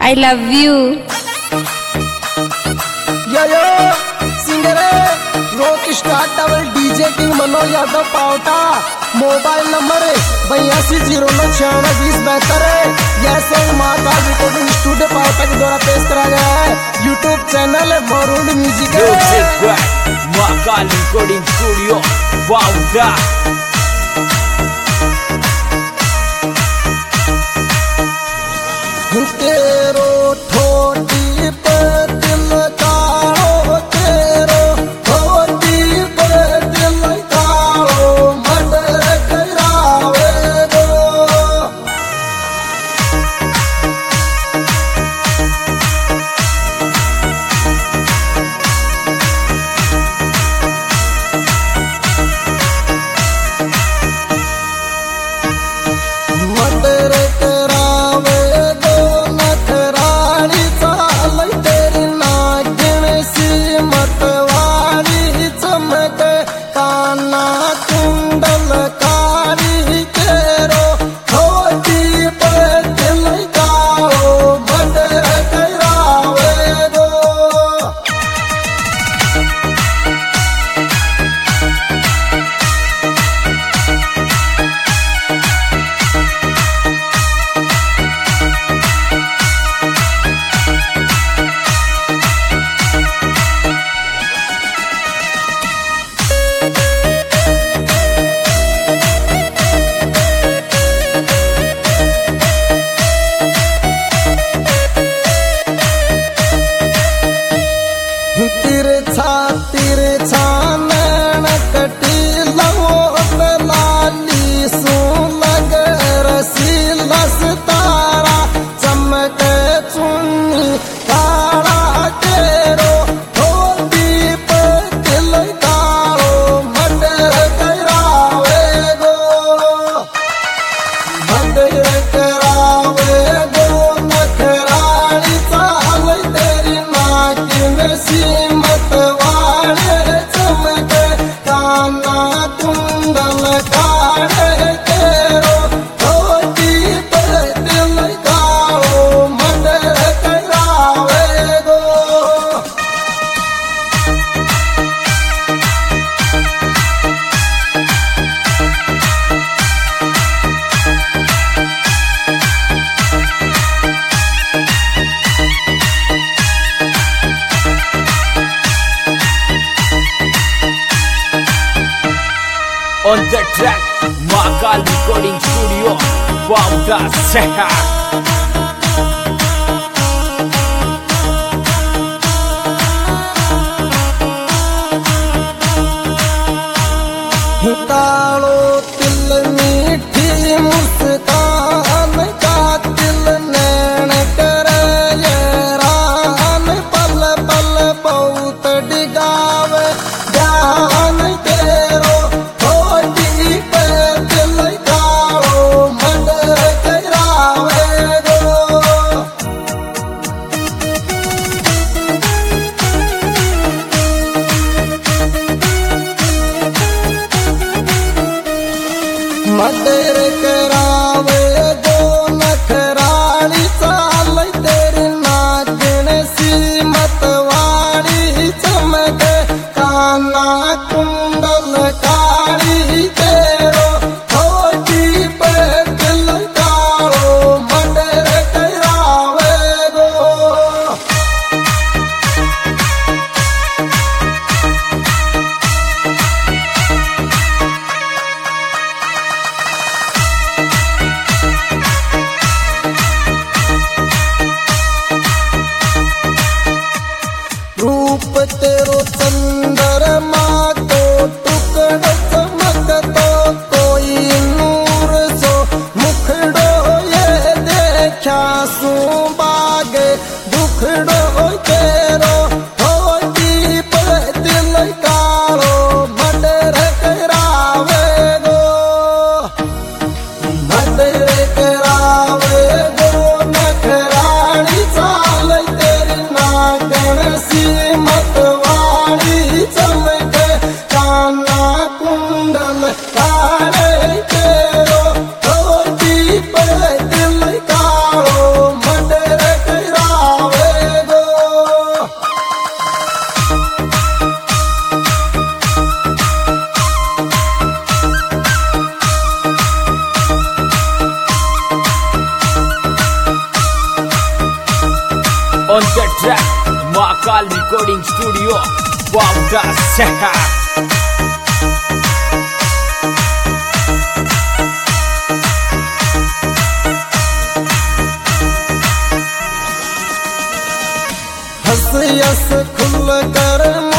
I love you. यो singer rock star double DJ king Manoj Yadav Pawta. Mobile number 8209962072। यह song Mahakal recording studio Pawta के द्वारा पेश करा गया है। यूट्यूब चैनल मॉरूड music Mahakal recording studio Pawta. तेरो ठोटी पे दिल कालो, तेरो ठोटी पे दिल कालो मर्डर करावे दो। मर्डर करावे दो नखराली चाल तेरी नागिन सी मतवाली चमक काना कुंडल कारी तेरो ठोटी पे दिल कालो मर्डर करावे दो। तिरछा नैन कटी लवोट लाली सू लग रसीला सितारा चमक चुन्नी काला तेरो ठोटी पे दिल कालो मर्डर करावे गो। मर्डर करावे गो नखराली चाल तेरी नागिन सी मतवाले चमक काना कुंडल काले तेरो ठोटी पे दिल कालो मर्डर करावे गो। On the track, Mahakal Recording Studio, Paवटा शहर। कालो तिल मीठी मुस्कान का दिल नैन करे रान पल पल बहुत डिगावे ध्यान तेरो ठोटी पे दिल कालो मर्डर करावे गो। मर्डर करावे दो नखराली चाल तेरी नागिन सी मतवाली चमक काना कुंडल कारी तेरो ठोटी पे दिल कालो मर्डर करावे गो। रूप तेरो चंद्रमा को टुकड़ चमक तो कोई नूर सो मुखड़ो ये देखा सू बागे दुखड़ो तेरो ठोटी पे दिल कालो मर्डर करावे गो। मर्डर करावे गो नखराली चाल तेरी नागिन सी मतवाली चमक काना कुंडल काले तेरो ठोटी पे दिल कालो मर्डर करा On the track, Mahakal Recording Studio, Bauda Shahar. हंस यस खुल कर